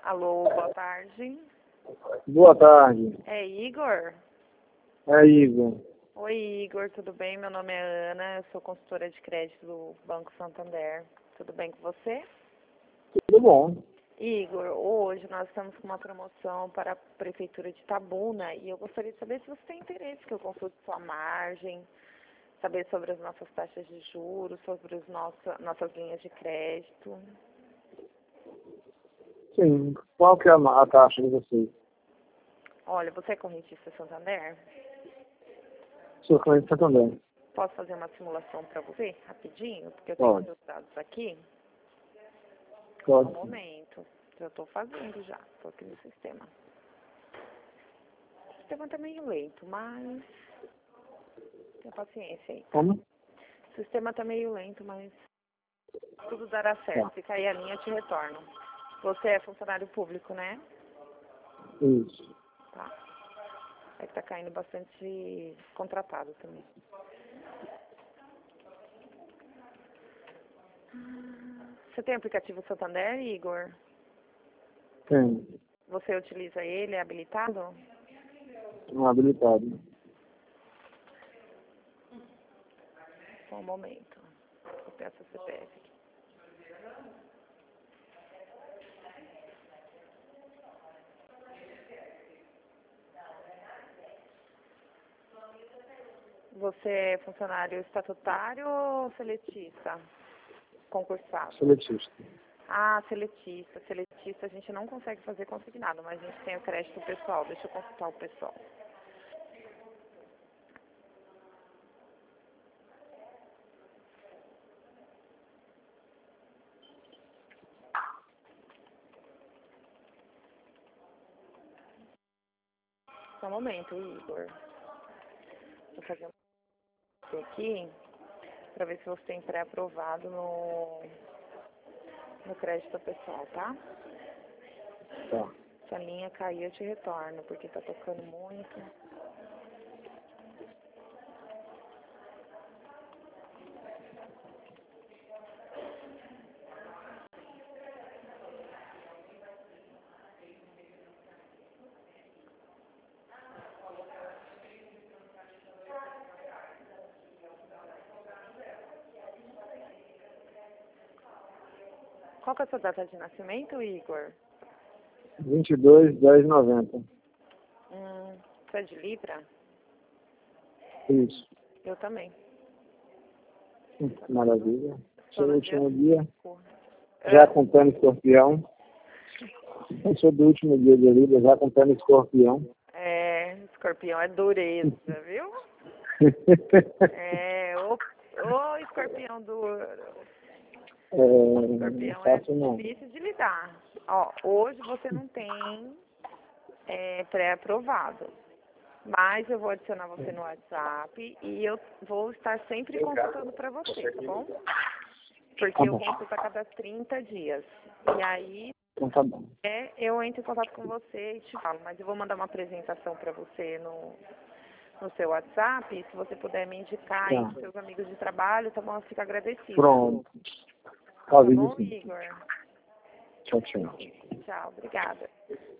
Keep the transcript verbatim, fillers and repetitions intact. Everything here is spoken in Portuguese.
Alô, boa tarde. Boa tarde. É Igor? É Igor. Oi, Igor, tudo bem? Meu nome é Ana, eu sou consultora de crédito do Banco Santander. Tudo bem com você? Tudo bom. Igor, hoje nós estamos com uma promoção para a Prefeitura de Itabuna e eu gostaria de saber se você tem interesse que eu consulte sua margem, saber sobre as nossas taxas de juros, sobre as nossa, nossas linhas de crédito. Sim. Qual que é a, a taxa de vocês? Olha, você é correntista Santander? Sou cliente também. Posso fazer uma simulação para você, rapidinho? Porque eu Pode. tenho seus dados aqui. Pode. Um momento. Já estou fazendo já. Estou aqui no sistema. O sistema está meio lento, mas tenha paciência aí. Como? O sistema está meio lento, mas tudo dará certo. Tá. Se cair a linha, eu te retorno. Você é funcionário público, né? Isso. Tá. É que tá caindo bastante contratado também. Você tem aplicativo Santander, Igor? Tem. Você utiliza ele? É habilitado? Um habilitado. Só um momento. Eu peço o C P F aqui. Você é funcionário estatutário ou seletista? Concursado? Seletista. Ah, seletista. Seletista a gente não consegue fazer consignado, mas a gente tem o crédito pessoal. Deixa eu consultar o pessoal. Só um momento, Igor. Vou fazer um aqui para ver se você tem pré-aprovado no, no crédito pessoal, tá? Tá. Se a linha cair, eu te retorno, porque tá tocando muito. Qual que é a sua data de nascimento, Igor? vinte e dois, dez, noventa. Hum, você é de Libra? Isso. Eu também. Hum, Maravilha. Sou Todo do dia último dia. cinco. Já acompanho escorpião. Eu sou do último dia de Libra, já acompanho escorpião. É, escorpião é dureza, viu? É, ô, ô escorpião duro. É, Escorpião não é faço não. difícil de lidar. Ó, hoje você não tem é, pré-aprovado. Mas eu vou adicionar você no WhatsApp e eu vou estar sempre consultando para você, tá bom? Porque Tá eu bom. consulto a cada trinta dias. E aí Então tá bom. é, eu entro em contato com você e te falo. Mas eu vou mandar uma apresentação para você no, no seu WhatsApp. Se você puder me indicar aí Tá. para seus amigos de trabalho, tá bom? Eu fico agradecida. Pronto. Tá Avise bom, sim. Igor? Tchau, tchau. Tchau, obrigada.